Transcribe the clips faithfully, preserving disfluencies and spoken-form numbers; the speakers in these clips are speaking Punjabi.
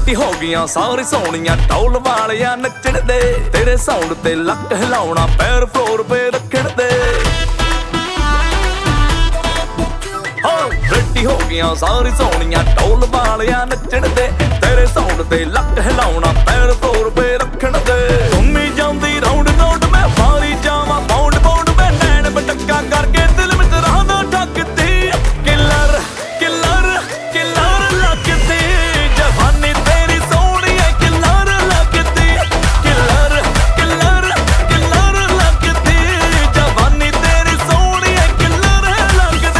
ਰੈਡੀ ਹੋ ਗਈਆਂ ਸਾਰੀ ਸੋਹਣੀਆਂ ਢੋਲ ਵਾਲਿਆਂ ਨੱਚਣ ਦੇ ਤੇਰੇ ਸਾਊਂਡ ਤੇ ਲੱਕ ਹਿਲਾਉਣਾ ਪੈਰ ਫਲੋਰ ਪੇ ਰੱਖਣ ਦੇ ਰੈਡੀ ਹੋ ਗਈਆਂ ਸਾਰੀ ਸੋਹਣੀਆਂ ਢੋਲ ਵਾਲਿਆਂ ਨੱਚਣ ਦੇ ਤੇਰੇ ਸਾਊਂਡ ਤੇ ਲੱਕ ਹਿਲਾਉਣਾ ਪੈਰ ਫਲੋਰ ਪੇ ਰੱਖਣ ਦੇ ਘੁੰਮੀ ਜਾਂਦੀ ਰਾਉਂਡ ਰਾਉਂਡ ਮੈਂ ਮਾਰੀ ਜਾਵਾਂ ਬਾਉਂਡ ਬਾਉਂਡ ਮੈਂ ਨੈਣ ਬਟੱਕਾ ਕਰਕੇ ਦਿਲ ਵਿੱਚ ਰਹਿਣਾ ਠੱਕਦੀ ਕਿਲਰ ਕਿਲਰ ਕਿਲਰ ਲੱਗਦੀ ਜਵਾਨੀ ਤੇਰੀ ਸੋਹਣੀ ਐ ਕਿਲਰ ਲੱਗਦੀ ਕਿਲਰ ਕਿਲਰ ਕਿਲਰ ਲੱਗਦੀ ਜਵਾਨੀ ਤੇਰੀ ਸੋਹਣੀ ਐ ਕਿਲਰ ਲੱਗਦੀ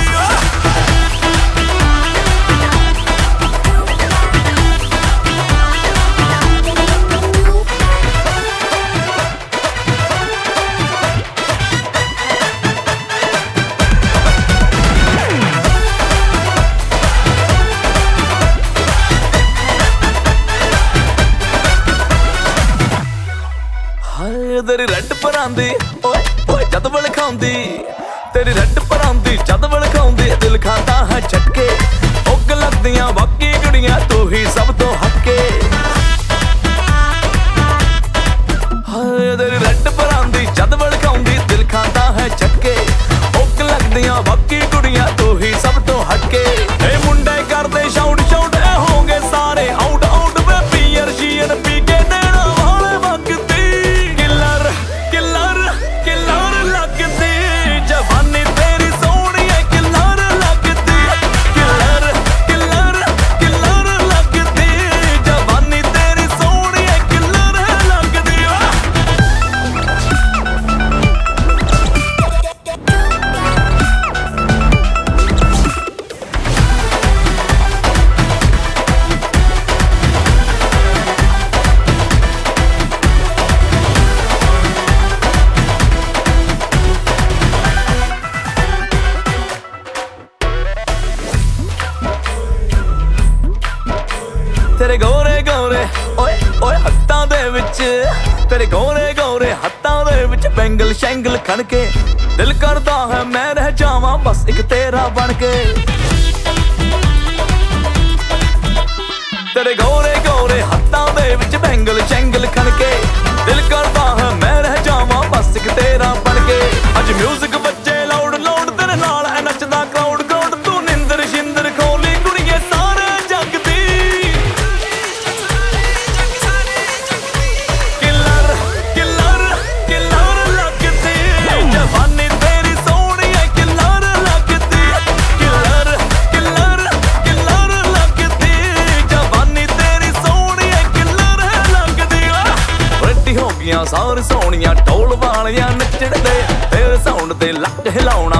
ਤੇਰੀ ਰੈਡ ਪਰਾਂਦੀ ਓਏ ਓਏ ਜਦ ਵਲ ਖਾਉਂਦੀ ਤੇਰੀ ਰੈਡ ਪਰਾਂਦੀ ਜਦ ਵਲ ਖਾਉਂਦੀ ਦਿਲ ਖਾਂਦਾ ਹੈ ਝਟਕੇ ਉੱਗ ਲੱਗਦੀਆਂ ਬਾਕੀ ਕੁੜੀਆਂ ਤੂੰ ਹੀ ਸਭ ਤੋਂ ਹੱਕੇ ਹਾਏ ਤੇਰੀ ਰੈਡ ਪਰਾਂਦੀ ਜਦ ਵਲ ਖਾਉਂਦੀ ਦਿਲ ਖਾਂਦਾ ਹੈ ਝਟਕੇ ਉੱਗ ਲੱਗਦੀਆਂ ਬਾਕੀ ਕੁੜੀਆਂ ਤੂੰ ਹੀ ਸਭ ਤੋਂ ਹੱਕੇ ਇਹ ਮੁੰਡੇ ਕਰਦੇ ਸ਼ਾਊਟ ਸ਼ਾਊਟ ਇਹ ਹੋਗੇ ਸਾਰੇ ਆਊਟ ਆਊਟ ਵੇ ਪੀਅਰ ਸ਼ੀਅਰ ਪੀ ਕੇ ਦੇਣਾ ਵਾਲੇ ਵਕਤੀ ਜਵਾਨੀ ਤੇਰੀ ਸੋਹਣੀ ਐ ਕਿਲਰ ਲੱਗਦੀ ਕਿਲਰ ਕਿਲਰ ਕਿਲਰ ਲੱਗਦੀ ਜਵਾਨੀ ਤੇਰੀ ਸੋਹਣੀ ਐ ਕਿਲਰ ਲੱਗਦੀ ਤੇਰੇ ਗੋਰੇ ਗੋਰੇ ਓਏ ਓਏ ਹੱਥਾਂ ਦੇ ਵਿੱਚ ਤੇਰੇ ਗੋਰੇ ਗੋਰੇ ਹੱਥਾਂ ਦੇ ਵਿੱਚ ਬੈਂਗਲ ਸ਼ੈਂਗਲ ਖਣ ਕੇ ਦਿਲ ਕਰਦਾ ਹੈ ਮੈਂ ਰਹਿ ਜਾਵਾਂ ਬਸ ਇੱਕ ਤੇਰਾ ਬਣ ਕੇ ਤੇਰੇ ਗੋਰੇ ਗੋਰੇ ਹੱਥਾਂ ਦੇ ਵਿੱਚ ਬੈਂਗਲ ਸ਼ੈਂਗਲ ਖਣ ਕੇ ਦਿਲ ਕਰਦਾ ਹੈ ਮੈਂ ਰਹਿ ਜਾਵਾਂ ਬਸ ਇੱਕ ਤੇਰਾ ਬਣ ਕੇ ਅੱਜ ਮਿਊਜ਼ਿਕ ਬੱਜੇ ਲਾਊਡ ਲਾਊਡ ਤੇਰੇ ਨਾਲ ਐ ਨੱਚਦਾ ਕਰਾਊਡ ਕਰਾਊਡ ਤੂੰ ਨਿੰਦਰ ਸ਼ਿੰਦਰ ਖੋਲੀ ਕੁੜੀਏ ਸਾਰੇ ਜੱਗ ਦੀ ਜਵਾਨੀ ਤੇਰੀ ਸੋਹਣੀ ਐ ਕਿਲਰ ਲੱਗਦੀ ਕਿਲਰ ਕਿਲਰ ਕਿਲਰ ਲੱਗਦੀ ਜਵਾਨੀ ਤੇਰੀ ਸੋਹਣੀ ਐ ਕਿਲਰ ਲੱਗਦੀ ਰੈਡੀ ਹੋ ਗਈਆਂ ਸਾਰੀ ਸੋਹਣੀਆਂ ਢੋਲ ਵਾਲਿਆਂ ਨੱਚਣ ਦੇ ਤੇਰੇ ਸਾਊਂਡ ਤੇ ਲੱਕ ਹਿਲਾਉਣਾ